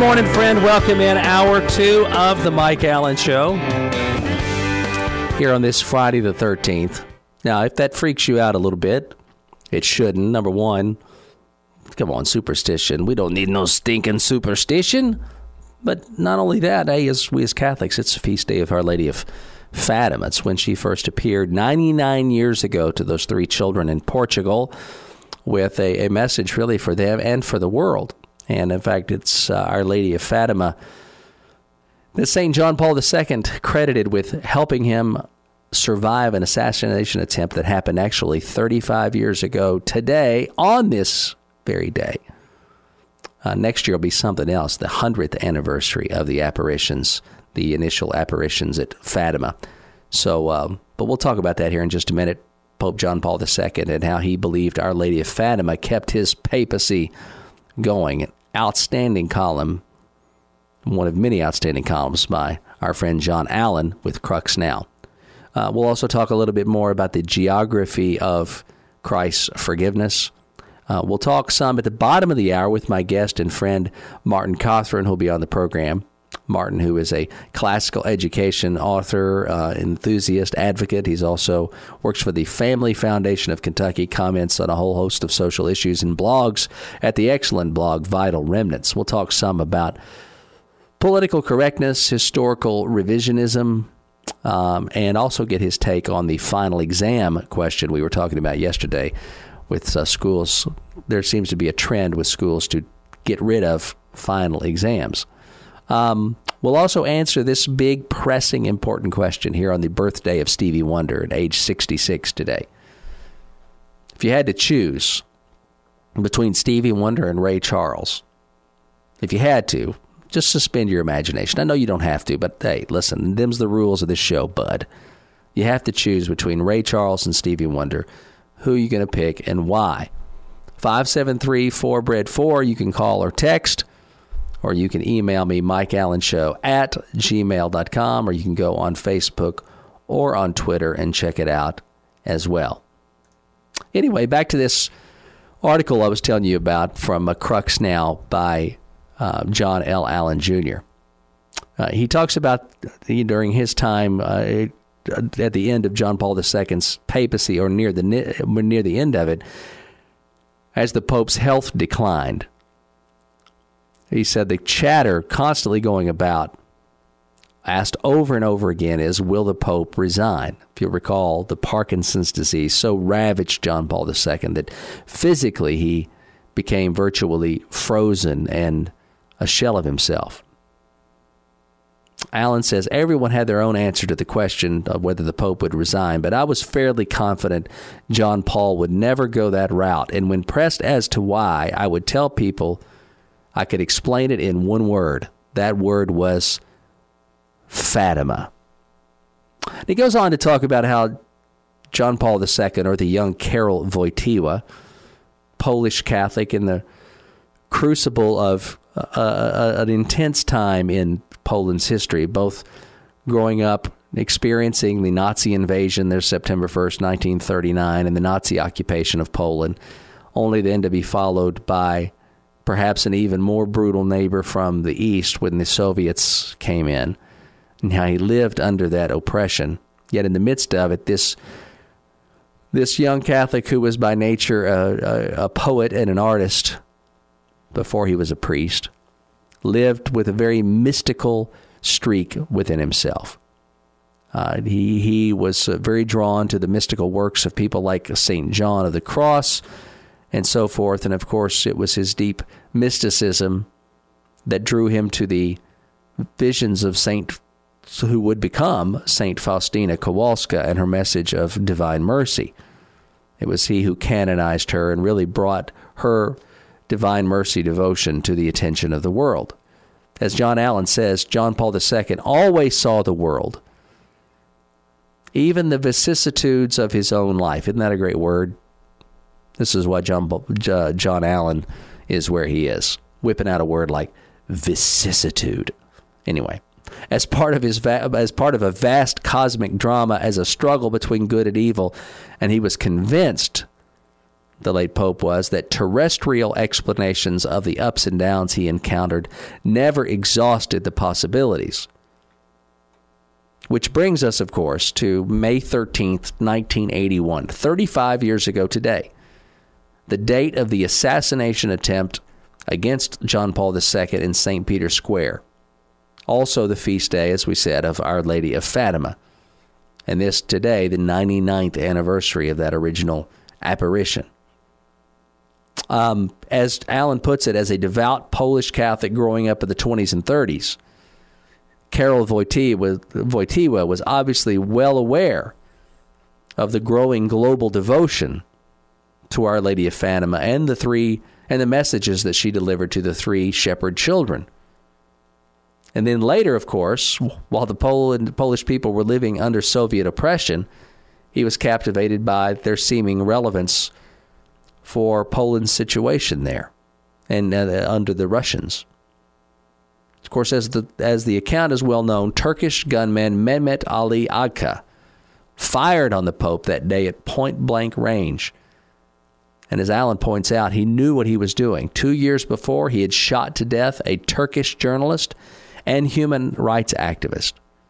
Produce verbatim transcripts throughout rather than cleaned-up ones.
morning, friend. Welcome in hour two of the Mike Allen Show here on this Friday the thirteenth. Now, if that freaks you out a little bit, it shouldn't. Number one, come on, superstition. We don't need no stinking superstition. But not only that, hey, as we as Catholics, it's the feast day of Our Lady of Fatima. It's when she first appeared ninety-nine years ago to those three children in Portugal with a, a message really for them and for the world. And in fact, it's uh, Our Lady of Fatima that Saint John Paul the Second credited with helping him survive an assassination attempt that happened actually thirty-five years ago today on this very day. Uh, next year will be something else, the hundredth anniversary of the apparitions, the initial apparitions at Fatima. So, um, but we'll talk about that here in just a minute. Pope John Paul the Second and how he believed Our Lady of Fatima kept his papacy going. An outstanding column, one of many outstanding columns by our friend John Allen with Crux Now. Uh, we'll also talk a little bit more about the geography of Christ's forgiveness. Uh, we'll talk some at the bottom of the hour with my guest and friend Martin Cawthron, who'll be on the program. Martin, who is a classical education author, uh, enthusiast, advocate. He's also works for the Family Foundation of Kentucky, comments on a whole host of social issues and blogs at the excellent blog Vital Remnants. We'll talk some about political correctness, historical revisionism, um, and also get his take on the final exam question we were talking about yesterday with uh, schools. There seems to be a trend with schools to get rid of final exams. Um, we'll also answer this big, pressing, important question here on the birthday of Stevie Wonder at age sixty-six today. If you had to choose between Stevie Wonder and Ray Charles, if you had to, just suspend your imagination. I know you don't have to, but hey, listen, them's the rules of this show, bud. You have to choose between Ray Charles and Stevie Wonder. Who are you going to pick and why? five seven three four B R E A D four, you can call or text. Or you can email me, mikeallenshow at gmail dot com, or you can go on Facebook or on Twitter and check it out as well. Anyway, back to this article I was telling you about from uh, Crux Now by uh, John L. Allen Junior Uh, he talks about the, during his time uh, at the end of John Paul the Second's papacy, or near the near the end of it, as the Pope's health declined. He said the chatter constantly going about, asked over and over again, is, will the Pope resign? If you'll recall, the Parkinson's disease so ravaged John Paul the Second that physically he became virtually frozen and a shell of himself. Allen says everyone had their own answer to the question of whether the Pope would resign, but I was fairly confident John Paul would never go that route. And when pressed as to why, I would tell people I could explain it in one word. That word was Fatima. He goes on to talk about how John Paul the Second, or the young Karol Wojtyła, Polish Catholic in the crucible of uh, uh, an intense time in Poland's history, both growing up, experiencing the Nazi invasion there September first, nineteen thirty-nine, and the Nazi occupation of Poland, only then to be followed by perhaps an even more brutal neighbor from the east when the Soviets came in, and how he lived under that oppression. Yet in the midst of it, this this young Catholic, who was by nature a, a, a poet and an artist before he was a priest, lived with a very mystical streak within himself. Uh, he, he was uh, very drawn to the mystical works of people like Saint John of the Cross, and so forth. And of course, it was his deep mysticism that drew him to the visions of Saint, who would become Saint Faustina Kowalska and her message of divine mercy. It was he who canonized her and really brought her divine mercy devotion to the attention of the world. As John Allen says, John Paul the Second always saw the world, even the vicissitudes of his own life. Isn't that a great word? This is why John uh, John Allen is where he is, whipping out a word like vicissitude. Anyway, as part of his va- as part of a vast cosmic drama, as a struggle between good and evil, and he was convinced the late Pope was, that terrestrial explanations of the ups and downs he encountered never exhausted the possibilities. Which brings us, of course, to May thirteenth, nineteen eighty-one, thirty-five years ago today, the date of the assassination attempt against John Paul the Second in Saint Peter's Square. Also the feast day, as we said, of Our Lady of Fatima. And this today, the ninety-ninth anniversary of that original apparition. Um, as Alan puts it, as a devout Polish Catholic growing up in the twenties and thirties, Karol Wojtyła, Wojtyła was obviously well aware of the growing global devotion to Our Lady of Fatima and the three and the messages that she delivered to the three shepherd children. And then later, of course, while the Poland, Polish people were living under Soviet oppression, he was captivated by their seeming relevance for Poland's situation there and uh, under the Russians. Of course, as the as the account is well known, Turkish gunman Mehmet Ali Agca fired on the Pope that day at point-blank range. And as Alan points out, he knew what he was doing. Two years before, he had shot to death a Turkish journalist and human rights activist.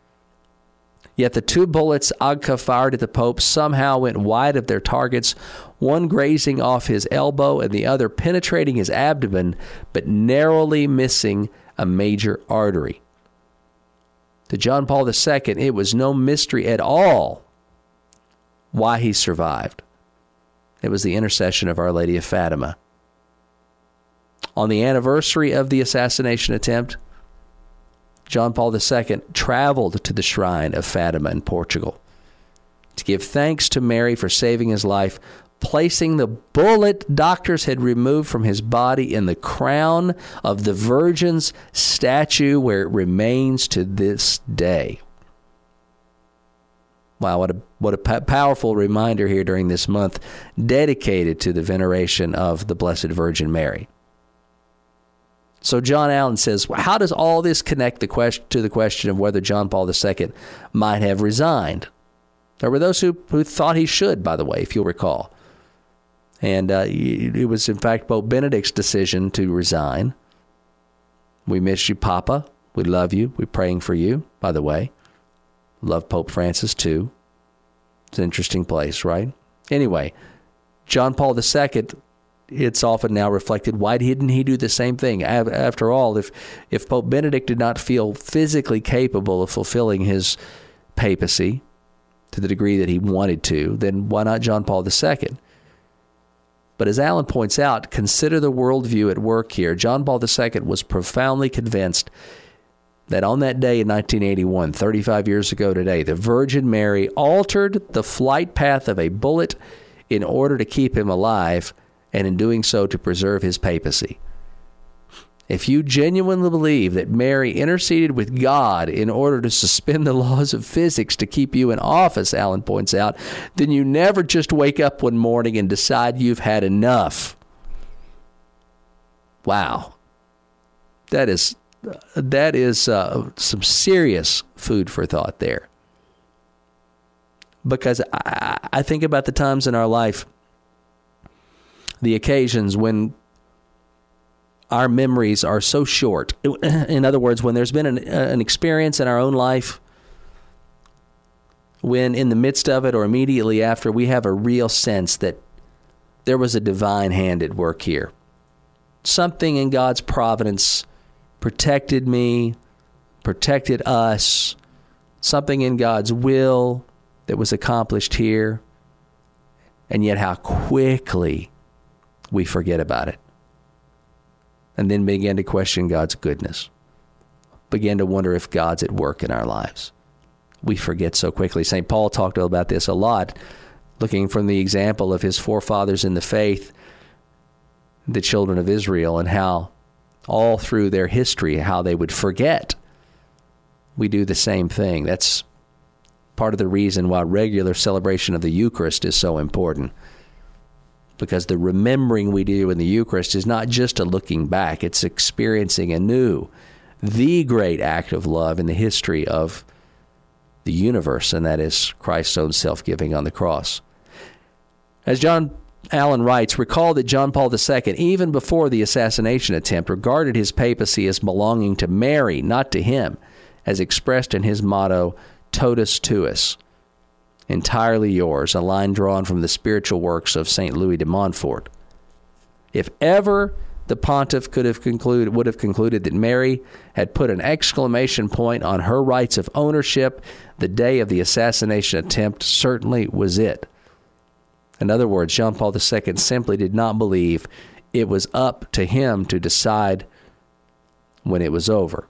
Yet the two bullets Agca fired at the Pope somehow went wide of their targets, one grazing off his elbow and the other penetrating his abdomen, but narrowly missing a major artery. To John Paul the Second, it was no mystery at all why he survived. It was the intercession of Our Lady of Fatima. On the anniversary of the assassination attempt, John Paul the Second traveled to the shrine of Fatima in Portugal to give thanks to Mary for saving his life, placing the bullet doctors had removed from his body in the crown of the Virgin's statue, where it remains to this day. Wow, what a what a p- powerful reminder here during this month dedicated to the veneration of the Blessed Virgin Mary. So John Allen says, well, how does all this connect the question to the question of whether John Paul the Second might have resigned? There were those who, who thought he should, by the way, if you'll recall. And uh, it was, in fact, Pope Benedict's decision to resign. We miss you, Papa. We love you. We're praying for you, by the way. Love Pope Francis, too. It's an interesting place, right? Anyway, John Paul the Second, it's often now reflected, why didn't he do the same thing? After all, if, if Pope Benedict did not feel physically capable of fulfilling his papacy to the degree that he wanted to, then why not John Paul the Second? But as Alan points out, consider the worldview at work here. John Paul the Second was profoundly convinced that on that day in nineteen eighty-one, thirty-five years ago today, the Virgin Mary altered the flight path of a bullet in order to keep him alive, and in doing so to preserve his papacy. If you genuinely believe that Mary interceded with God in order to suspend the laws of physics to keep you in office, Alan points out, then you never just wake up one morning and decide you've had enough. Wow. That is, that is uh, some serious food for thought there. Because I, I think about the times in our life, the occasions when our memories are so short. In other words, when there's been an, an experience in our own life, when in the midst of it or immediately after, we have a real sense that there was a divine hand at work here. Something in God's providence protected me, protected us, something in God's will that was accomplished here, and yet how quickly we forget about it. And then begin to question God's goodness. Begin to wonder if God's at work in our lives. We forget so quickly. Saint Paul talked about this a lot, looking from the example of his forefathers in the faith, the children of Israel, and how all through their history, how they would forget. We do the same thing. That's part of the reason why regular celebration of the Eucharist is so important. Because the remembering we do in the Eucharist is not just a looking back, it's experiencing anew the great act of love in the history of the universe, and that is Christ's own self-giving on the cross. As John Allen writes, recall that John Paul the Second, even before the assassination attempt, regarded his papacy as belonging to Mary, not to him, as expressed in his motto, Totus Tuus, entirely yours, a line drawn from the spiritual works of Saint Louis de Montfort. If ever the pontiff could have concluded, would have concluded that Mary had put an exclamation point on her rights of ownership, the day of the assassination attempt certainly was it. In other words, John Paul the Second simply did not believe it was up to him to decide when it was over.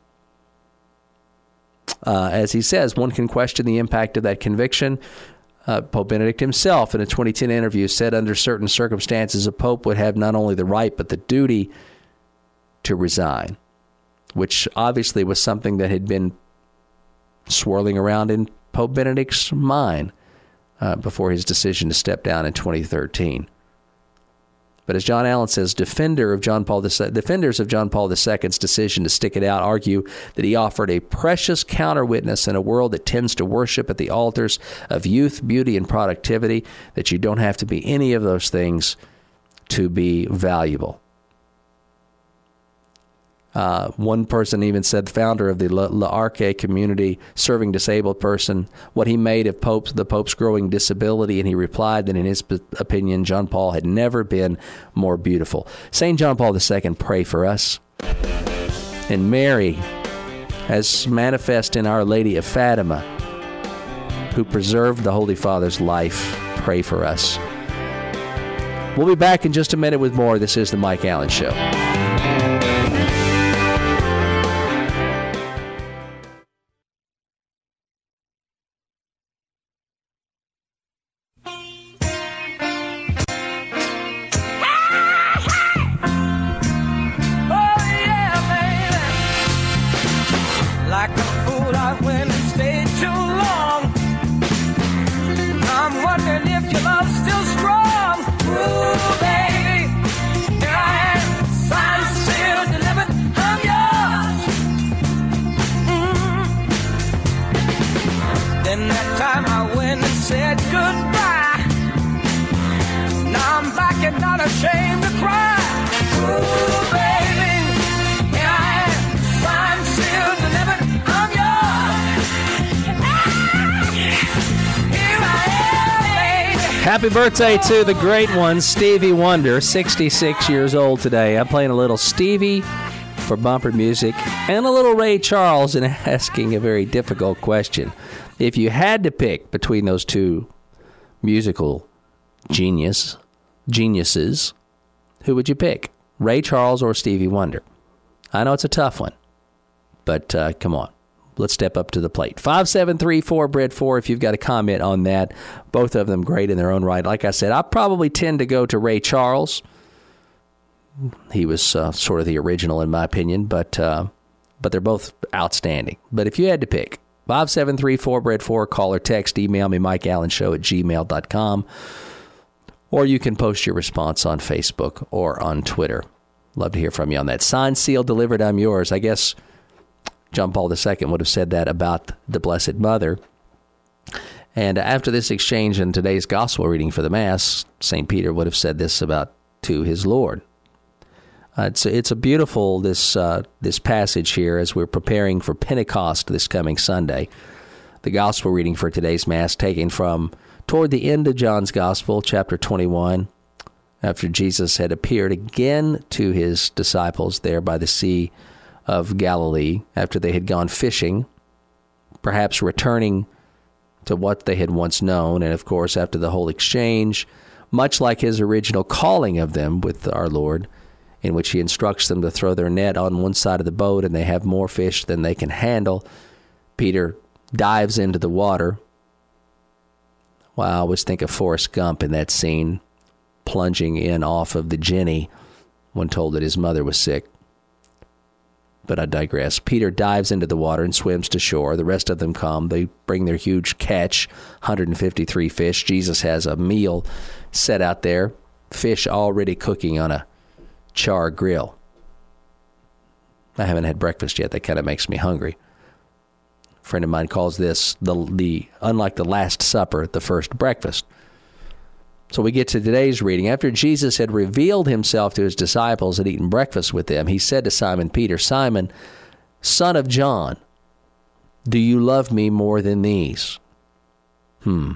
Uh, as he says, one can question the impact of that conviction. Uh, Pope Benedict himself, in a twenty ten interview, said under certain circumstances, a pope would have not only the right but the duty to resign, which obviously was something that had been swirling around in Pope Benedict's mind uh, before his decision to step down in twenty thirteen. But as John Allen says, defender of John Paul the Se- defenders of John Paul the Second's decision to stick it out argue that he offered a precious counter-witness in a world that tends to worship at the altars of youth, beauty, and productivity, that you don't have to be any of those things to be valuable. Uh, one person even said, founder of the L'Arche community, serving disabled person, what he made of Pope's, the Pope's growing disability, and he replied that in his opinion, John Paul had never been more beautiful. Saint John Paul the Second, pray for us. And Mary, as manifest in Our Lady of Fatima, who preserved the Holy Father's life, pray for us. We'll be back in just a minute with more. This is The Mike Allen Show. Happy birthday to the great one, Stevie Wonder, sixty-six years old today. I'm playing a little Stevie for bumper music and a little Ray Charles and asking a very difficult question. If you had to pick between those two musical genius geniuses, who would you pick? Ray Charles or Stevie Wonder? I know it's a tough one, but uh, come on. Let's step up to the plate. five seven three four, Bred four, if you've got a comment on that. Both of them great in their own right. Like I said, I probably tend to go to Ray Charles. He was uh, sort of the original in my opinion, but uh, but they're both outstanding. But if you had to pick, five seven three four, Bred four, call or text, email me, mike allen show at gmail dot com. Or you can post your response on Facebook or on Twitter. Love to hear from you on that. Signed, sealed, delivered, I'm yours. I guess John Paul the Second would have said that about the Blessed Mother. And after this exchange in today's gospel reading for the Mass, Saint Peter would have said this about to his Lord. Uh, it's, it's a beautiful, this, uh, this passage here as we're preparing for Pentecost this coming Sunday. The gospel reading for today's Mass taken from toward the end of John's Gospel, chapter twenty-one, after Jesus had appeared again to his disciples there by the Sea of Galilee, after they had gone fishing, perhaps returning to what they had once known, and of course after the whole exchange, much like his original calling of them with our Lord, in which he instructs them to throw their net on one side of the boat and they have more fish than they can handle. Peter dives into the water. Wow, I always think of Forrest Gump in that scene, plunging in off of the Jenny when told that his mother was sick. But I digress. Peter dives into the water and swims to shore. The rest of them come. They bring their huge catch, one hundred fifty-three fish. Jesus has a meal set out there, fish already cooking on a char grill. I haven't had breakfast yet. That kind of makes me hungry. A friend of mine calls this, the the unlike the Last Supper, the first breakfast. So we get to today's reading. After Jesus had revealed himself to his disciples and eaten breakfast with them, he said to Simon Peter, Simon, son of John, do you love me more than these? Hmm.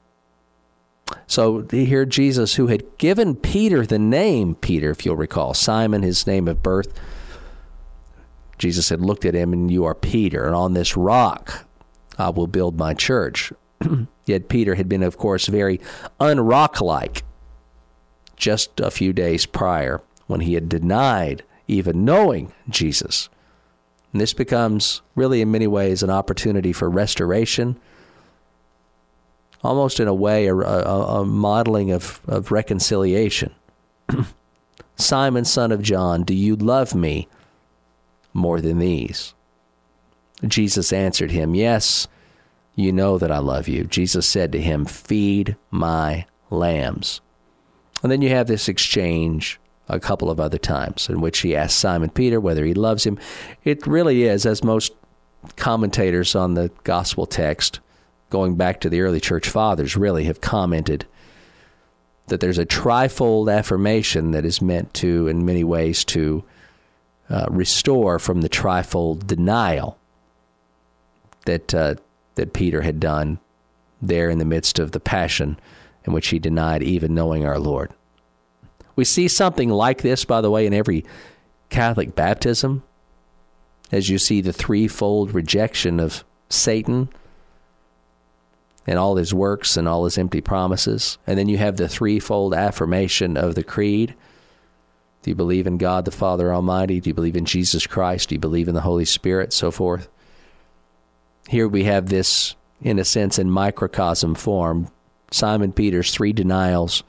So here Jesus, who had given Peter the name Peter, if you'll recall, Simon, his name of birth, Jesus had looked at him, and you are Peter, and on this rock I will build my church. Yet Peter had been, of course, very unrock-like just a few days prior when he had denied even knowing Jesus. And this becomes really in many ways an opportunity for restoration, almost in a way a, a, a modeling of, of reconciliation. Simon, son of John, do you love me more than these? Jesus answered him, yes, you know that I love you. Jesus said to him, feed my lambs. And then you have this exchange a couple of other times in which he asks Simon Peter whether he loves him. It really is, as most commentators on the gospel text, going back to the early church fathers, really have commented that there's a trifold affirmation that is meant to, in many ways, to uh, restore from the trifold denial that uh, that Peter had done there in the midst of the passion in which he denied even knowing our Lord. We see something like this, by the way, in every Catholic baptism, as you see the threefold rejection of Satan and all his works and all his empty promises. And then you have the threefold affirmation of the creed. Do you believe in God the Father Almighty? Do you believe in Jesus Christ? Do you believe in the Holy Spirit? So forth. Here we have this, in a sense, in microcosm form, Simon Peter's three denials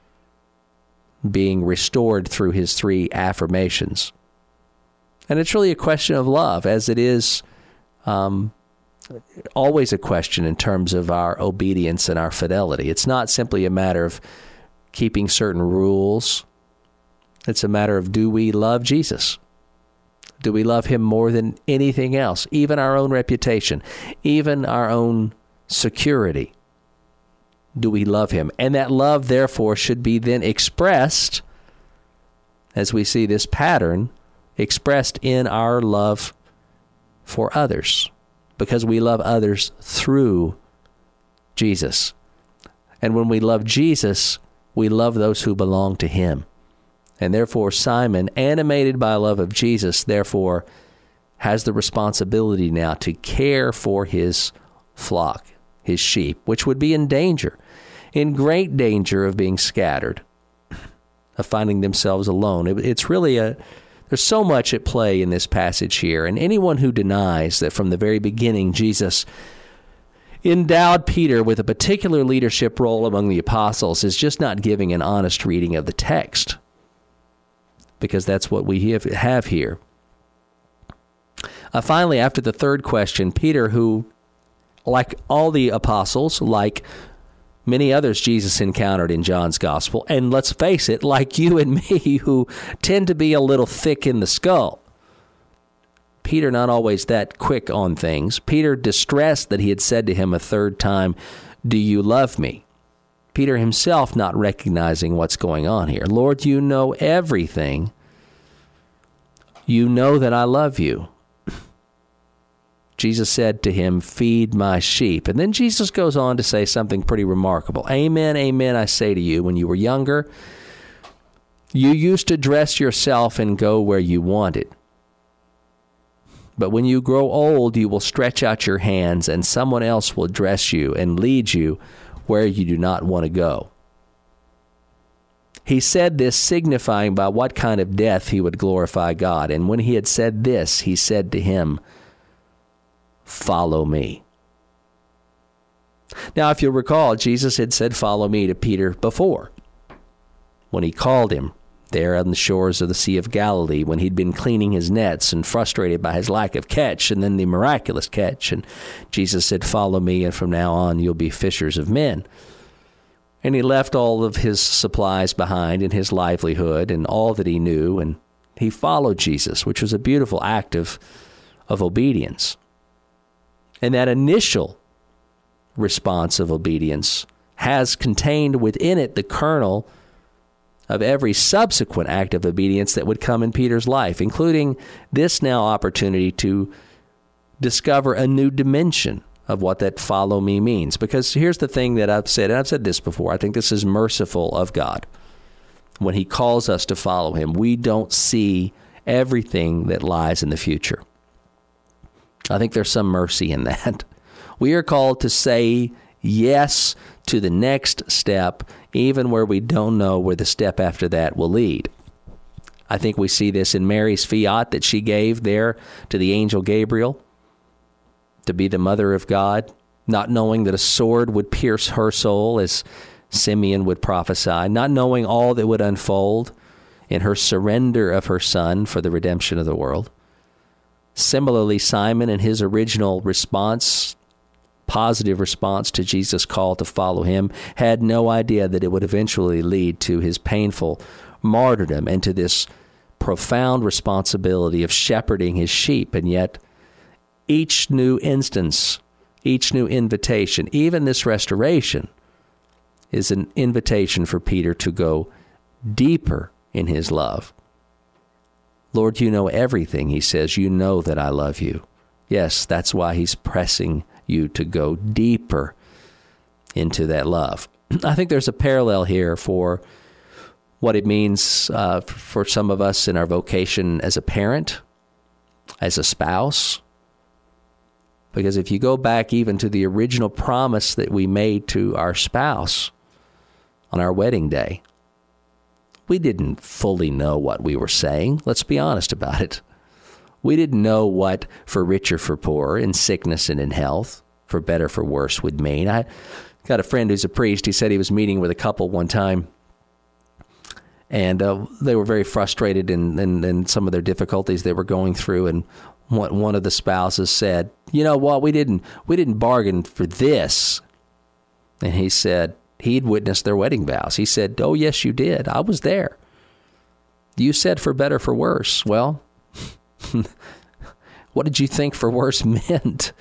being restored through his three affirmations. And it's really a question of love, as it is um, always a question in terms of our obedience and our fidelity. It's not simply a matter of keeping certain rules. It's a matter of, do we love Jesus? Do we love him more than anything else, even our own reputation, even our own security? Do we love him? And that love, therefore, should be then expressed, as we see this pattern, expressed in our love for others, because we love others through Jesus. And when we love Jesus, we love those who belong to him. And therefore, Simon, animated by love of Jesus, therefore, has the responsibility now to care for his flock, his sheep, which would be in danger, in great danger of being scattered, of finding themselves alone. It, it's really a, there's so much at play in this passage here. And anyone who denies that from the very beginning Jesus endowed Peter with a particular leadership role among the apostles is just not giving an honest reading of the text, because that's what we have, have here. Uh, finally, after the third question, Peter, who, like all the apostles, like many others Jesus encountered in John's gospel, and let's face it, like you and me, who tend to be a little thick in the skull, Peter not always that quick on things. Peter, distressed that he had said to him a third time, do you love me? Peter himself not recognizing what's going on here. Lord, you know everything. You know that I love you. Jesus said to him, feed my sheep. And then Jesus goes on to say something pretty remarkable. Amen, amen, I say to you, when you were younger, you used to dress yourself and go where you wanted. But when you grow old, you will stretch out your hands, and someone else will dress you and lead you where you do not want to go. He said this, signifying by what kind of death he would glorify God. And when he had said this, he said to him, follow me. Now, if you'll recall, Jesus had said, follow me to Peter before, when he called him there on the shores of the Sea of Galilee, when he'd been cleaning his nets and frustrated by his lack of catch, and then the miraculous catch. And Jesus said, follow me, and from now on you'll be fishers of men. And he left all of his supplies behind and his livelihood and all that he knew, and he followed Jesus, which was a beautiful act of, of obedience. And that initial response of obedience has contained within it the kernel of every subsequent act of obedience that would come in Peter's life, including this now opportunity to discover a new dimension of what that follow me means. Because here's the thing that I've said, and I've said this before, I think this is merciful of God. When he calls us to follow him, we don't see everything that lies in the future. I think there's some mercy in that. We are called to say yes to the next step, even where we don't know where the step after that will lead. I think we see this in Mary's fiat that she gave there to the angel Gabriel to be the mother of God, not knowing that a sword would pierce her soul as Simeon would prophesy, not knowing all that would unfold in her surrender of her son for the redemption of the world. Similarly, Simon, in his original response, positive response to Jesus' call to follow him, had no idea that it would eventually lead to his painful martyrdom and to this profound responsibility of shepherding his sheep. And yet, each new instance, each new invitation, even this restoration, is an invitation for Peter to go deeper in his love. Lord, you know everything, he says. You know that I love you. Yes, that's why he's pressing you to go deeper into that love. I think there's a parallel here for what it means uh, for some of us in our vocation as a parent, as a spouse. Because if you go back even to the original promise that we made to our spouse on our wedding day, we didn't fully know what we were saying. Let's be honest about it. We didn't know what for richer, for poorer, in sickness and in health, for better, for worse would mean. I got a friend who's a priest. He said he was meeting with a couple one time, and uh, they were very frustrated in, in, in some of their difficulties they were going through. And one, one of the spouses said, you know what, we didn't, we didn't bargain for this. And he said, he'd witnessed their wedding vows. He said, oh, yes, you did. I was there. You said for better, for worse. Well, what did you think for worse meant?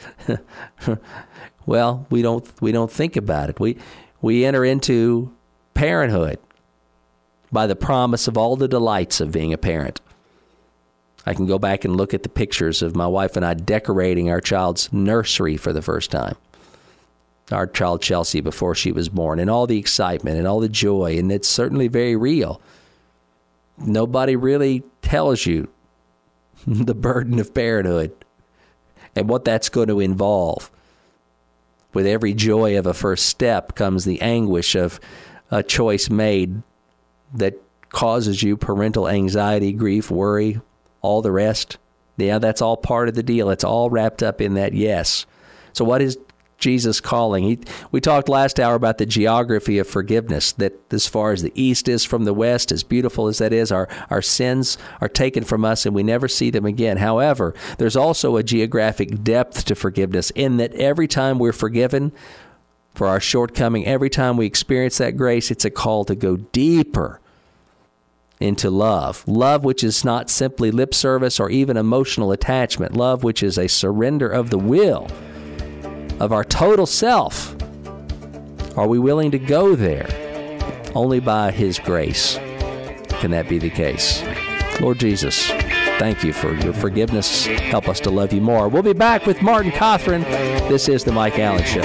Well, we don't we don't think about it. We we enter into parenthood by the promise of all the delights of being a parent. I can go back and look at the pictures of my wife and I decorating our child's nursery for the first time. Our child Chelsea before she was born, and all the excitement and all the joy, and it's certainly very real. Nobody really tells you the burden of parenthood and what that's going to involve. With every joy of a first step comes the anguish of a choice made that causes you parental anxiety, grief, worry, all the rest. Yeah, that's all part of the deal. It's all wrapped up in that yes. So what is Jesus calling? He, we talked last hour about the geography of forgiveness, that as far as the east is from the west, as beautiful as that is, our, our sins are taken from us and we never see them again. However, there's also a geographic depth to forgiveness in that every time we're forgiven for our shortcoming, every time we experience that grace, it's a call to go deeper into love. Love which is not simply lip service or even emotional attachment. Love which is a surrender of the will, of our total self. Are we willing to go there? Only by his grace can that be the case. Lord Jesus, thank you for your forgiveness. Help us to love you more. We'll be back with Martin Cothran. This is The Mike Allen Show.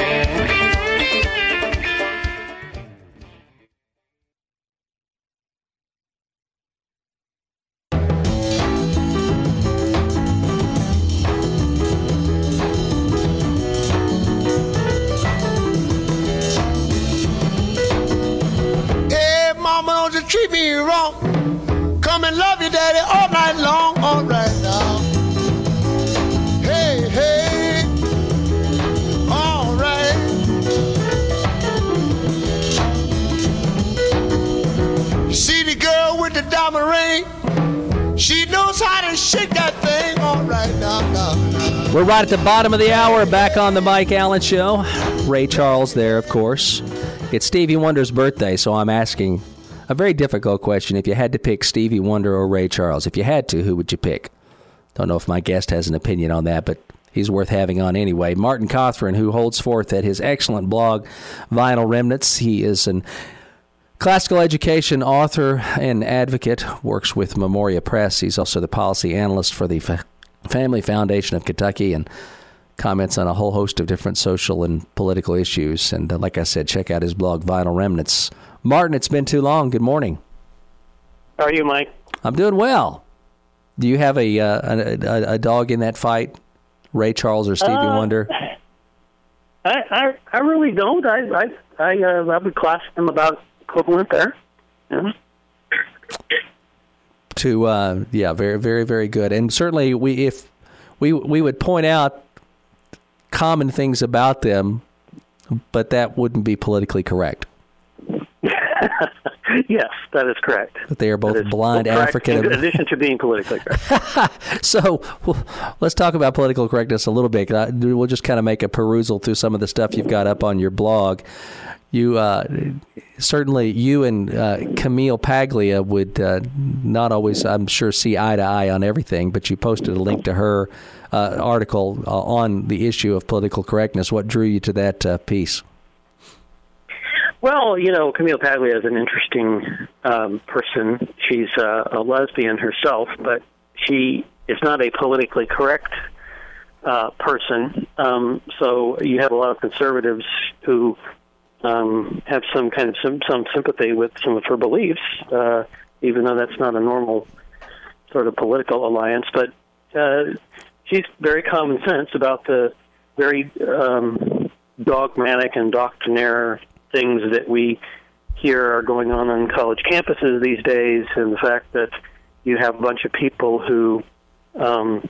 Treat me wrong. Come and love you, daddy, all night long. All right now. Hey, hey. All right. See the girl with the diamond ring? She knows how to shake that thing. All right now, now, now. We're right at the bottom of the hour, back on the Mike Allen Show. Ray Charles there, of course. It's Stevie Wonder's birthday, so I'm asking a very difficult question. If you had to pick Stevie Wonder or Ray Charles, if you had to, who would you pick? Don't know if my guest has an opinion on that, but he's worth having on anyway. Martin Cothran, who holds forth at his excellent blog, Vinyl Remnants. He is an classical education author and advocate, works with Memoria Press. He's also the policy analyst for the F- Family Foundation of Kentucky and comments on a whole host of different social and political issues. And uh, like I said, check out his blog, Vinyl Remnants. Martin, it's been too long. Good morning. How are you, Mike? I'm doing well. Do you have a uh, a, a, a dog in that fight, Ray Charles or Stevie uh, Wonder? I, I I really don't. I I I, uh, I would class them about equivalent there. Yeah. To uh, yeah, very very very good. And certainly we if we we would point out common things about them, but that wouldn't be politically correct. Yes, that is correct. But they are both blind African. In addition to being politically correct. So well, let's talk about political correctness a little bit. We'll just kind of make a perusal through some of the stuff you've got up on your blog. You uh, certainly, you and uh, Camille Paglia would uh, not always, I'm sure, see eye to eye on everything, but you posted a link to her uh, article uh, on the issue of political correctness. What drew you to that uh, piece? Well, you know, Camille Paglia is an interesting um, person. She's uh, a lesbian herself, but she is not a politically correct uh, person. Um, so you have a lot of conservatives who um, have some kind of some, some sympathy with some of her beliefs, uh, even though that's not a normal sort of political alliance. But uh, she's very common sense about the very um, dogmatic and doctrinaire things that we hear are going on on college campuses these days, and the fact that you have a bunch of people who um,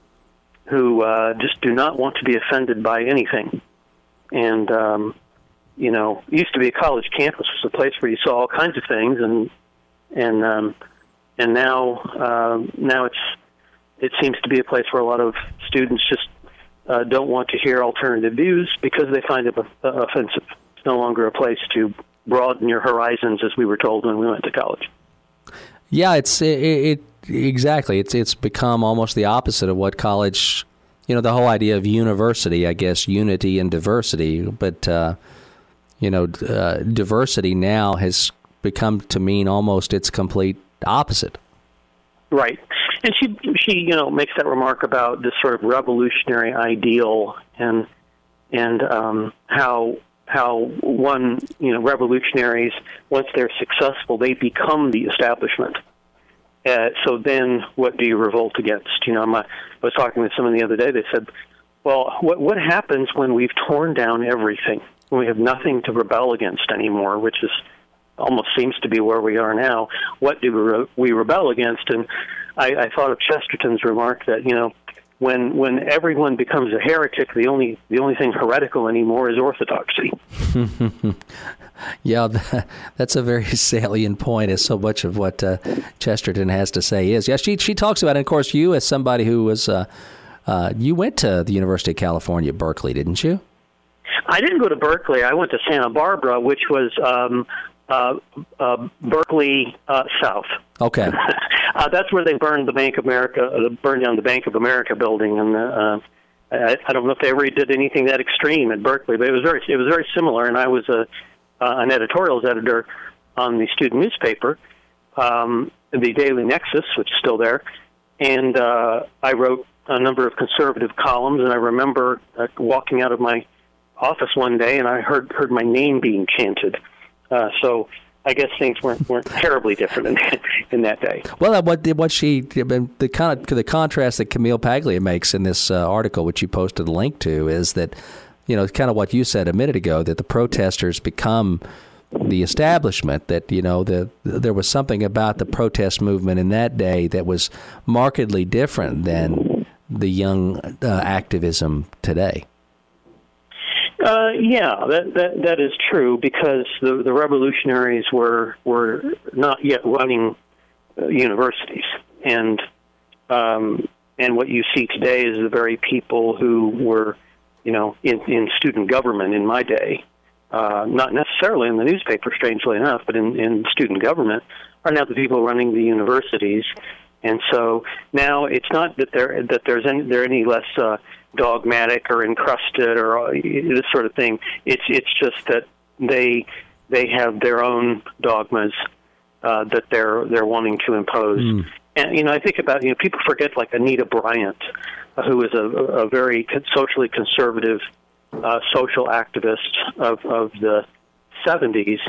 who uh, just do not want to be offended by anything. And, um, you know, it used to be a college campus was a place where you saw all kinds of things, and and um, and now uh, now it's it seems to be a place where a lot of students just uh, don't want to hear alternative views because they find it offensive. No longer a place to broaden your horizons, as we were told when we went to college. Yeah, it's it, it exactly. It's it's become almost the opposite of what college. You know, the whole idea of university, I guess, unity and diversity. But uh, you know, uh, diversity now has become to mean almost its complete opposite. Right, and she she you know makes that remark about this sort of revolutionary ideal and and um, how. how one, you know, revolutionaries, once they're successful, they become the establishment. Uh, so then what do you revolt against? You know, my, I was talking with someone the other day, they said, well, what what happens when we've torn down everything, when we have nothing to rebel against anymore, which is almost seems to be where we are now? What do we, re- we rebel against? And I, I thought of Chesterton's remark that, you know, When when everyone becomes a heretic, the only the only thing heretical anymore is orthodoxy. Yeah, that's a very salient point, as so much of what uh, Chesterton has to say is. Yeah, she she talks about it. And of course, you as somebody who was, uh, uh, you went to the University of California, Berkeley, didn't you? I didn't go to Berkeley. I went to Santa Barbara, which was um, uh, uh, Berkeley uh, South. Okay. uh, that's where they burned the Bank of America, uh, burned down the Bank of America building, and uh, I, I don't know if they ever did anything that extreme at Berkeley, but it was very, it was very similar. And I was a uh, an editorials editor on the student newspaper, um, the Daily Nexus, which is still there, and uh, I wrote a number of conservative columns. And I remember uh, walking out of my office one day, and I heard heard my name being chanted. Uh, so. I guess things weren't weren't terribly different in that, in that day. Well, what what she the kind of the contrast that Camille Paglia makes in this uh, article, which you posted a link to, is that, you know, kind of what you said a minute ago, that the protesters become the establishment. That, you know, the there was something about the protest movement in that day that was markedly different than the young uh, activism today. Uh, yeah, that, that that is true, because the, the revolutionaries were were not yet running uh, universities, and um, and what you see today is the very people who were, you know, in, in student government in my day, uh, not necessarily in the newspaper, strangely enough, but in, in student government, are now the people running the universities. And so now it's not that there that there's any, there any less uh, dogmatic or encrusted or uh, this sort of thing. It's it's just that they they have their own dogmas uh, that they're they're wanting to impose. Mm. And you know, I think about you know people forget like Anita Bryant, uh, who is a, a very socially conservative uh, social activist of of the seventies.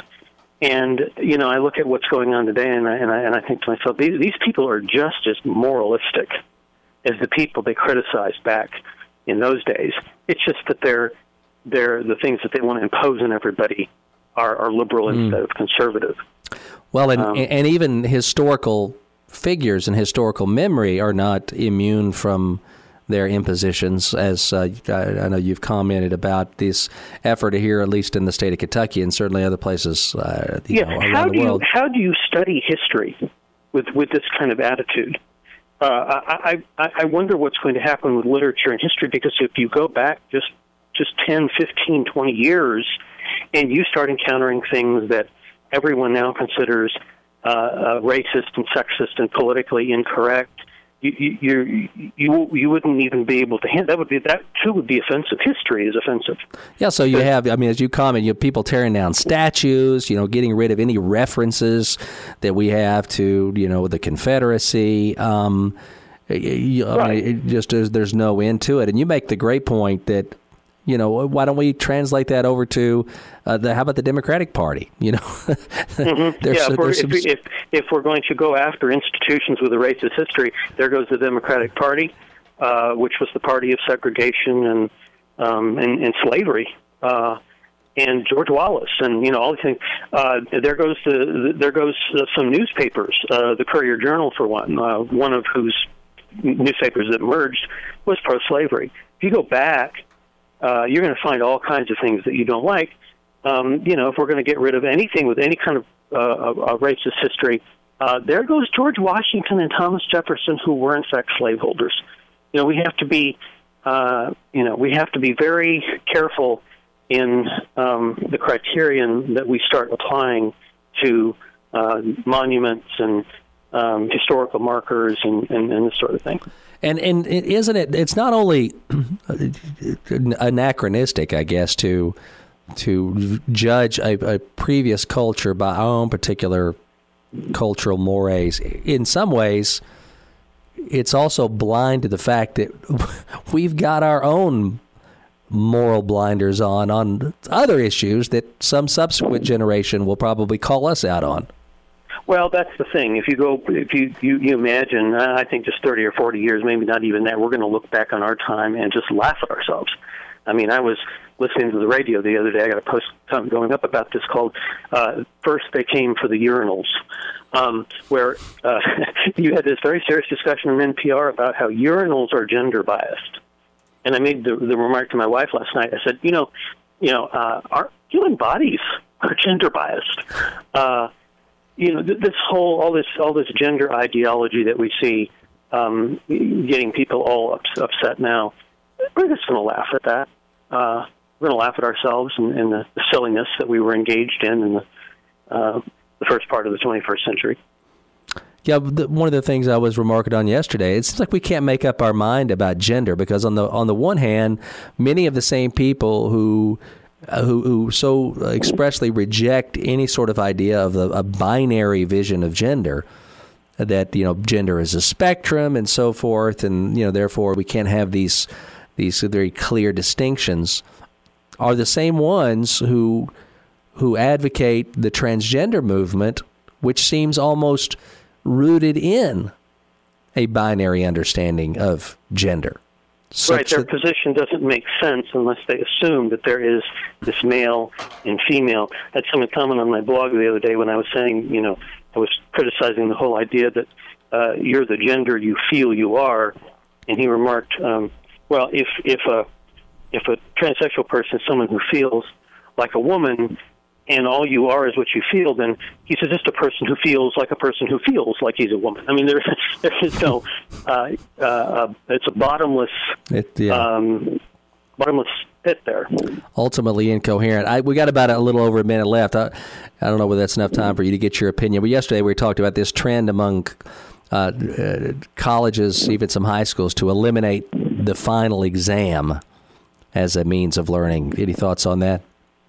And you know, I look at what's going on today, and I and I, and I think to myself, these these people are just as moralistic as the people they criticized back in those days. It's just that they're they're the things that they want to impose on everybody are, are liberal mm. instead of conservative. Well, and um, and even historical figures and historical memory are not immune from their impositions, as uh, I, I know you've commented about this effort here, at least in the state of Kentucky and certainly other places uh, you yeah. know, around how the do world. You, how do you study history with, with this kind of attitude? Uh, I, I, I wonder what's going to happen with literature and history, because if you go back just, just ten, fifteen, twenty years and you start encountering things that everyone now considers uh, uh, racist and sexist and politically incorrect, You you you you wouldn't even be able to handle that. Would be that too would be offensive. History is offensive. Yeah. So you have, I mean, as you comment, you have people tearing down statues. You know, getting rid of any references that we have to, you know, the Confederacy. Um, you, I right. mean, it just there's, there's no end to it. And you make the great point that, you know, why don't we translate that over to uh, the how about the Democratic Party? You know, mm-hmm. yeah. Some, if, we're, some... if, if if we're going to go after institutions with a racist history, there goes the Democratic Party, uh, which was the party of segregation and um, and, and slavery, uh, and George Wallace, and you know all these things. Uh, there goes the there goes uh, some newspapers, uh, the Courier Journal for one, uh, one of whose newspapers that merged was pro-slavery. If you go back, Uh, you're going to find all kinds of things that you don't like. Um, you know, if we're going to get rid of anything with any kind of uh, a, a racist history, uh, there goes George Washington and Thomas Jefferson, who were in fact slaveholders. You know, we have to be, uh, you know, we have to be very careful in um, the criterion that we start applying to uh, monuments and um, historical markers and, and, and this sort of thing. And and isn't it? It's not only anachronistic, I guess, to to judge a, a previous culture by our own particular cultural mores. In some ways, it's also blind to the fact that we've got our own moral blinders on on other issues that some subsequent generation will probably call us out on. Well, that's the thing. If you go, if you, you, you imagine, uh, I think just thirty or forty years, maybe not even that, we're going to look back on our time and just laugh at ourselves. I mean, I was listening to the radio the other day. I got a post going up about this called uh, First They Came for the Urinals, um, where uh, you had this very serious discussion on N P R about how urinals are gender biased. And I made the, the remark to my wife last night. I said, you know, you know, uh, our human bodies are gender biased. Uh, You know, this whole, all this, all this gender ideology that we see, um, getting people all ups, upset now. We're just going to laugh at that. Uh, we're going to laugh at ourselves and, and the, the silliness that we were engaged in in the, uh, the first part of the twenty-first century. Yeah, the, one of the things I was remarking on yesterday, it seems like we can't make up our mind about gender because on the on the one hand, many of the same people who Uh, who, who so expressly reject any sort of idea of a, a binary vision of gender, that, you know, gender is a spectrum and so forth, and, you know, therefore we can't have these these very clear distinctions, are the same ones who who advocate the transgender movement, which seems almost rooted in a binary understanding of gender. Right, their position doesn't make sense unless they assume that there is this male and female. I had someone comment on my blog the other day when I was saying, you know, I was criticizing the whole idea that uh, you're the gender you feel you are, and he remarked, um, well, if if a if a transsexual person is someone who feels like a woman, and all you are is what you feel, then he's just a person who feels like a person who feels like he's a woman. I mean, there, there is no, uh, uh, it's a bottomless, it, yeah. um, bottomless pit there. Ultimately incoherent. I, we got about a little over a minute left. I, I don't know whether that's enough time for you to get your opinion. But yesterday we talked about this trend among uh, uh, colleges, even some high schools, to eliminate the final exam as a means of learning. Any thoughts on that?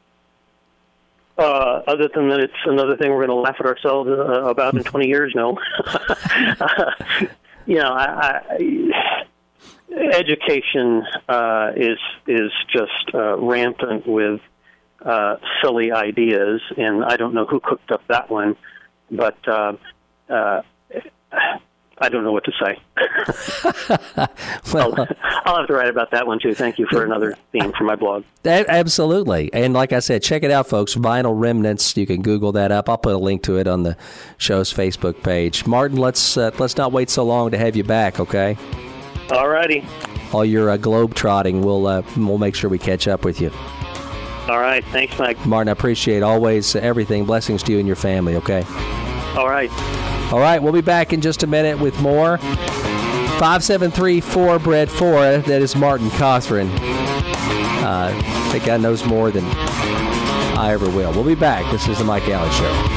Uh, other than that, it's another thing we're going to laugh at ourselves uh, about in twenty years, no. uh, you know, I, I, education uh, is is just uh, rampant with uh, silly ideas, and I don't know who cooked up that one, but uh, uh, I don't know what to say. well, I'll, I'll have to write about that one, too. Thank you for another theme for my blog. Absolutely. And like I said, check it out, folks. Vinyl Remnants. You can Google that up. I'll put a link to it on the show's Facebook page. Martin, let's uh, let's not wait so long to have you back, okay? All righty. All your uh, globe-trotting, we'll, uh, we'll make sure we catch up with you. All right. Thanks, Mike. Martin, I appreciate always everything. Blessings to you and your family, okay? All right. All right, we'll be back in just a minute with more. five seven three four, Bread four, that is Martin Cothran. Uh, I think God knows more than I ever will. We'll be back. This is the Mike Allen Show.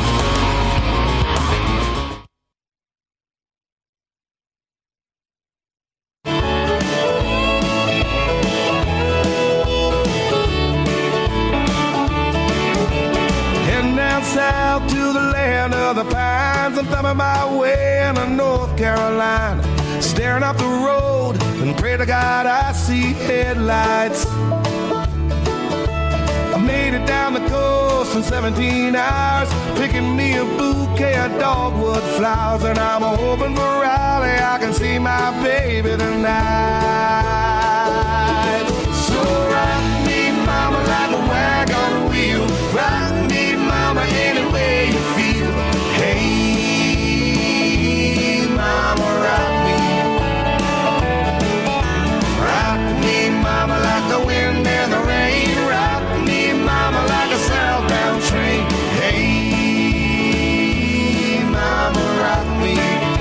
South to the land of the pines, I'm thumbing my way into North Carolina, staring up the road and pray to God I see headlights. I made it down the coast in seventeen hours, picking me a bouquet of dogwood flowers, and I'm hoping for Raleigh I can see my baby tonight. So rock me, mama, like a wagon wheel. Rock me, mama, any way you feel. Hey, mama, rock me. Rock me, mama, like the wind and the rain. Rock me, mama, like a southbound train. Hey, mama, rock me.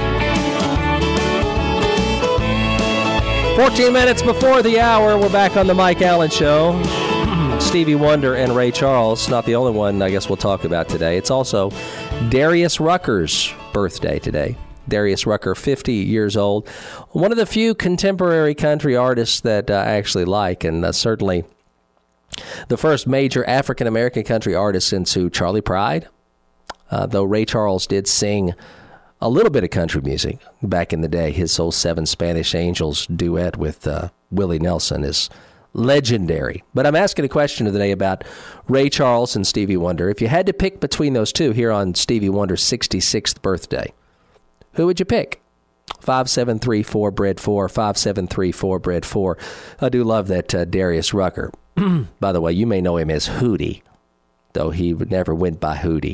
fourteen minutes before the hour, we're back on the Mike Allen Show. Stevie Wonder and Ray Charles, not the only one I guess we'll talk about today. It's also Darius Rucker's birthday today. Darius Rucker, fifty years old. One of the few contemporary country artists that uh, I actually like, and uh, certainly the first major African-American country artist since who Charlie Pride. Uh, though Ray Charles did sing a little bit of country music back in the day. His old Seven Spanish Angels duet with uh, Willie Nelson is legendary. But I'm asking a question of the day about Ray Charles and Stevie Wonder. If you had to pick between those two here on Stevie Wonder's sixty-sixth birthday, who would you pick? five seven three four, Bread four, five seven three four, Bread four. I do love that uh, Darius Rucker. By the way, you may know him as Hootie, though he would never went by Hootie,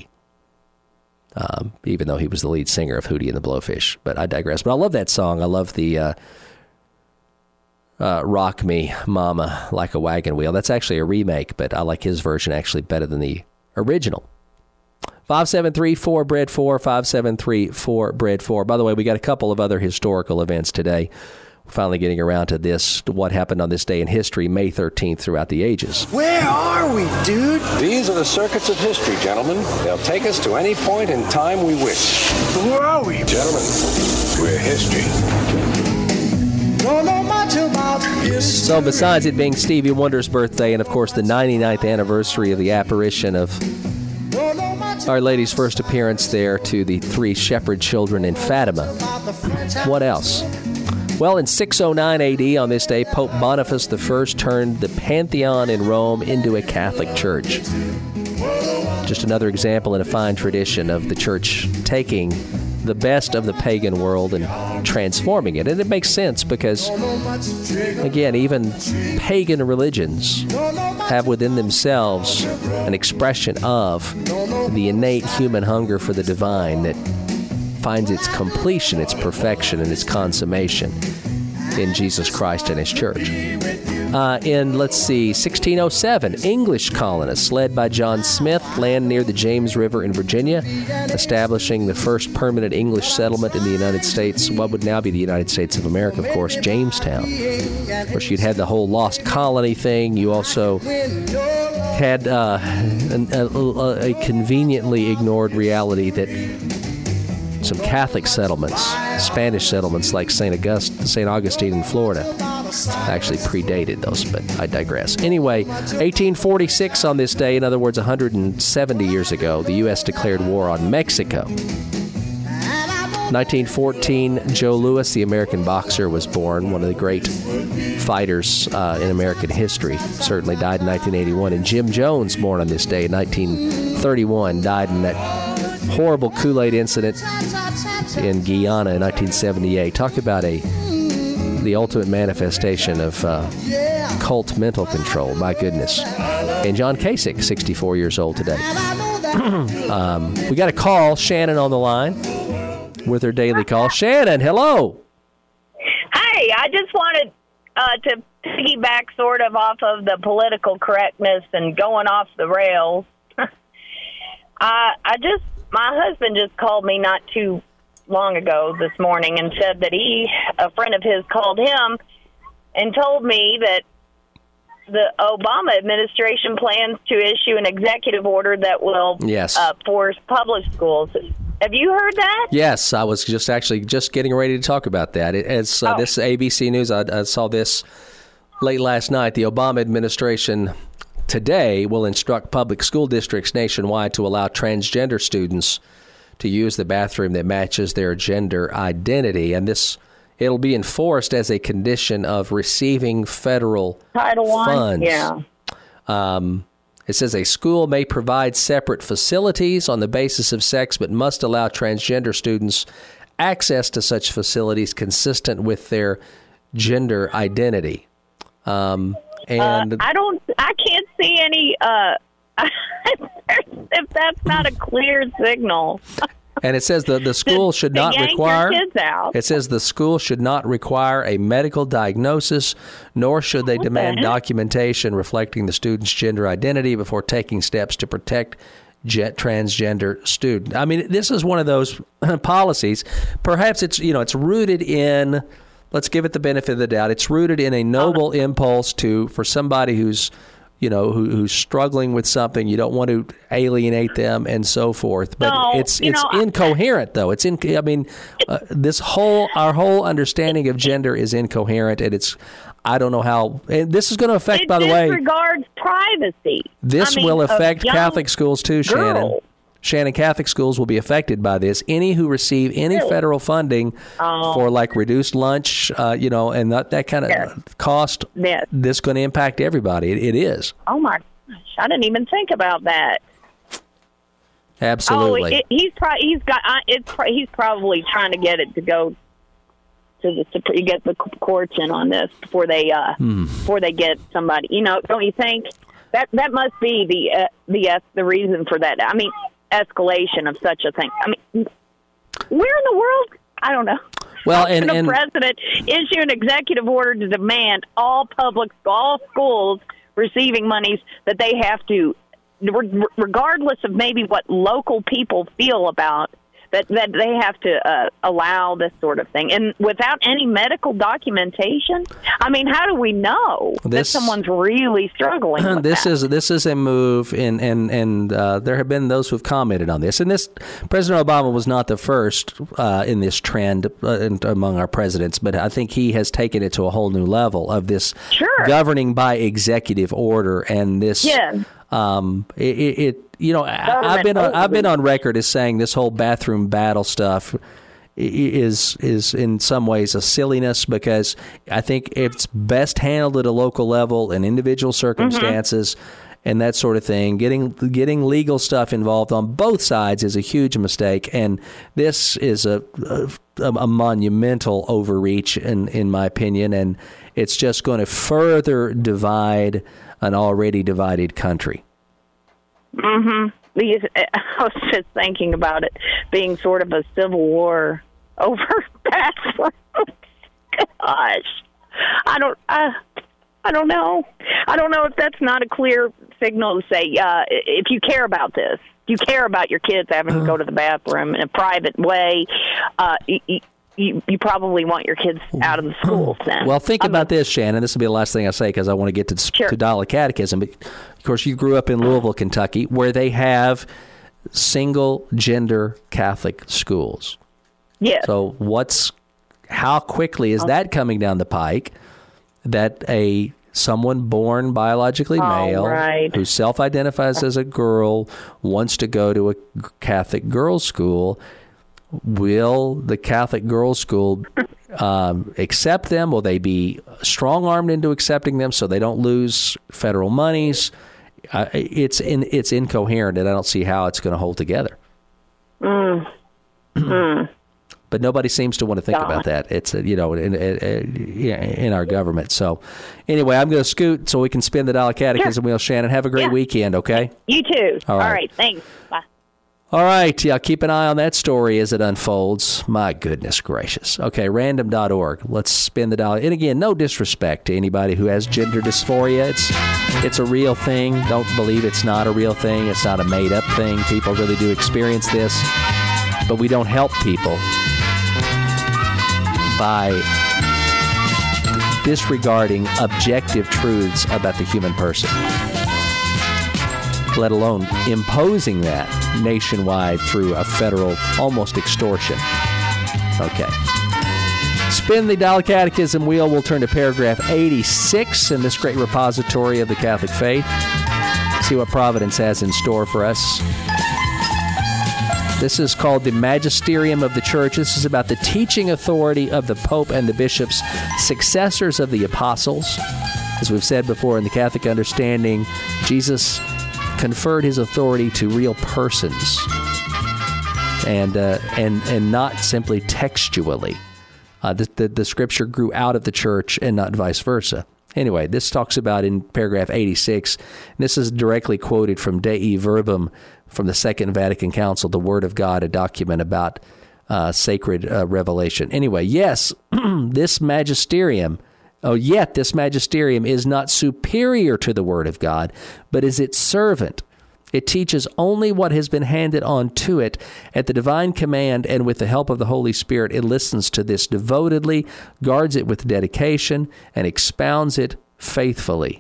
um, even though he was the lead singer of Hootie and the Blowfish. But I digress. But I love that song. I love the uh, uh, Rock Me, Mama, Like a Wagon Wheel. That's actually a remake, but I like his version actually better than the original. five seven three four, Bread four, five seven three four, Bread four. By the way, we got a couple of other historical events today. We're finally getting around to this, to what happened on this day in history, May thirteenth, throughout the ages. Where are we, dude? These are the circuits of history, gentlemen. They'll take us to any point in time we wish. Where are we? Gentlemen, we're history. Don't know much about history. So besides it being Stevie Wonder's birthday and, of course, the ninety-ninth anniversary of the apparition of Our Lady's first appearance there to the three shepherd children in Fatima, what else? Well, in six oh nine A D on this day, Pope Boniface the First turned the Pantheon in Rome into a Catholic church. Just another example in a fine tradition of the church taking the best of the pagan world and transforming it. And it makes sense because, again, even pagan religions have within themselves an expression of the innate human hunger for the divine that finds its completion, its perfection, and its consummation in Jesus Christ and His church. Uh, in, let's see, sixteen oh seven, English colonists led by John Smith land near the James River in Virginia, establishing the first permanent English settlement in the United States, what would now be the United States of America, of course, Jamestown. Of course, you'd had the whole lost colony thing. You also had uh, an, a, a conveniently ignored reality that some Catholic settlements, Spanish settlements like Saint August, Saint Augustine in Florida, Actually predated those, but I digress. Anyway, eighteen forty-six on this day, in other words, one hundred seventy years ago, the U S declared war on Mexico. nineteen fourteen, Joe Louis, the American boxer, was born, one of the great fighters uh, in American history. Certainly died in nineteen eighty-one. And Jim Jones, born on this day in nineteen thirty-one, died in that horrible Kool-Aid incident in Guyana in nineteen seventy-eight. Talk about a the ultimate manifestation of uh, cult mental control. My goodness. And John Kasich, sixty-four years old today. um, we got a call. Shannon on the line with her daily call. Shannon, hello. Hey, I just wanted uh, to piggyback sort of off of the political correctness and going off the rails. uh, I just, my husband just called me not too long ago this morning and said that he, a friend of his called him and told me that the Obama administration plans to issue an executive order that will yes. uh, force public schools. Have you heard that? Yes, I was just actually just getting ready to talk about that. It, it's uh, oh. This A B C News. I, I saw this late last night. The Obama administration today will instruct public school districts nationwide to allow transgender students to use the bathroom that matches their gender identity, and this it'll be enforced as a condition of receiving federal Title funds. One, yeah. Um, It says a school may provide separate facilities on the basis of sex, but must allow transgender students access to such facilities consistent with their gender identity. Um, and uh, I don't, I can't see any, uh, if that's not a clear signal. And it says the, the school should not yank require, your kids out. It says the school should not require a medical diagnosis, nor should they What demand the heck? documentation reflecting the student's gender identity before taking steps to protect jet transgender student. I mean, this is one of those policies. Perhaps it's, you know, it's rooted in, let's give it the benefit of the doubt, it's rooted in a noble impulse to, for somebody who's, you know, who, who's struggling with something, you don't want to alienate them and so forth. But No, it's you it's know, I- incoherent, though. It's in. I mean, uh, this whole our whole understanding of gender is incoherent, and it's. I don't know how. And this is going to affect, It by the way. disregards privacy. This I mean, will of affect young Catholic schools too, Shannon. girls. Shannon, Catholic schools will be affected by this. Any who receive any Really? federal funding Oh. for like reduced lunch, uh, you know, and that, that kind of Yes. cost, Yes. this is going to impact everybody. It, it is. Oh my gosh, I didn't even think about that. Absolutely. Oh, it, he's pro- he's got uh, it's pro- he's probably trying to get it to go to the to get the courts in on this before they uh Hmm. before they get somebody. You know, don't you think that that must be the uh, the uh, the reason for that? I mean, escalation of such a thing. I mean, where in the world? I don't know. Well, How and- can a and- president issue an executive order to demand all public, all schools receiving monies that they have to, re- regardless of maybe what local people feel about, that, that they have to uh, allow this sort of thing. And without any medical documentation, I mean, how do we know that This- someone's really struggling with This that? is this is a move, and and and uh, there have been those who've commented on this. And this President Obama was not the first uh, in this trend uh, in, among our presidents, but I think he has taken it to a whole new level of this Sure. governing by executive order, and this. Yeah. Um, it, it, it you know I, I've been on, I've been on record as saying this whole bathroom battle stuff i- is is in some ways a silliness, because I think it's best handled at a local level in individual circumstances and that sort of thing. Getting getting legal stuff involved on both sides is a huge mistake, and this is a a, a monumental overreach in in my opinion, and it's just going to further divide an already divided country. Mm-hmm. These, I was just thinking about it being sort of a civil war over bathrooms. Gosh, I don't, uh, I don't know. I don't know if that's not a clear signal to say, uh, if you care about this, if you care about your kids having to go to the bathroom in a private way, uh, you, you, you probably want your kids out of the schools then. Well, think I about mean, this, Shannon. This will be the last thing I say because I want to get to, Sure. to Dollar Catechism. But of course, you grew up in Louisville, Kentucky, where they have single-gender Catholic schools. Yes. So what's how quickly is that coming down the pike? that a someone born biologically Oh, male right. who self-identifies as a girl wants to go to a Catholic girls' school, will the Catholic girls' school um, accept them? Will they be strong-armed into accepting them so they don't lose federal monies? Uh, it's in, it's incoherent, and I don't see how it's going to hold together. Mm. mm. But nobody seems to want to think God. about that. It's, uh, you know, in, in, in our government. So anyway, I'm going to scoot so we can spin the dollar catechism Sure. wheel. Shannon, have a great Yeah. weekend, okay? You too. All All right. right. Thanks. Bye. All right. Yeah, keep an eye on that story as it unfolds. My goodness gracious. Okay, random dot org. Let's spin the dollar. And again, no disrespect to anybody who has gender dysphoria. It's it's a real thing. Don't believe it's not a real thing. It's not a made-up thing. People really do experience this. But we don't help people by disregarding objective truths about the human person, let alone imposing that nationwide through a federal almost extortion. Okay. Spin the Dollar Catechism wheel. We'll turn to paragraph eighty-six in this great repository of the Catholic faith. See what Providence has in store for us. This is called the Magisterium of the Church. This is about the teaching authority of the Pope and the bishops, successors of the apostles. As we've said before, in the Catholic understanding, Jesus conferred his authority to real persons, and uh, and and not simply textually. Uh, the, the the Scripture grew out of the Church, and not vice versa. Anyway, this talks about in paragraph eighty-six. And this is directly quoted from Dei Verbum from the Second Vatican Council, the Word of God, a document about uh, sacred uh, revelation. Anyway, yes, this magisterium, oh, yet this magisterium is not superior to the Word of God, but is its servant. It teaches only what has been handed on to it at the divine command, and with the help of the Holy Spirit, it listens to this devotedly, guards it with dedication, and expounds it faithfully.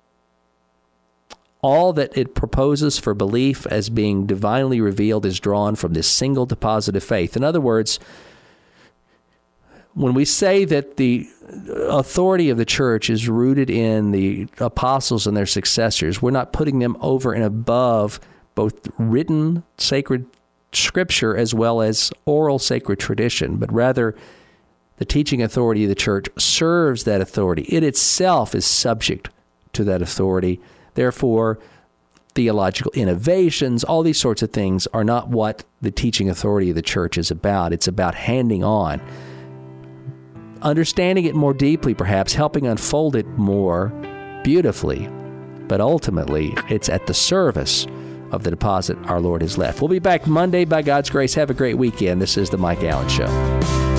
All that it proposes for belief as being divinely revealed is drawn from this single deposit of faith. In other words, when we say that the authority of the church is rooted in the apostles and their successors, we're not putting them over and above both written sacred scripture as well as oral sacred tradition, but rather the teaching authority of the church serves that authority. It itself is subject to that authority. Therefore, theological innovations, all these sorts of things are not what the teaching authority of the church is about. It's about handing on, understanding it more deeply, perhaps, helping unfold it more beautifully. But ultimately, it's at the service of the deposit our Lord has left. We'll be back Monday by God's grace. Have a great weekend. This is the Mike Allen Show.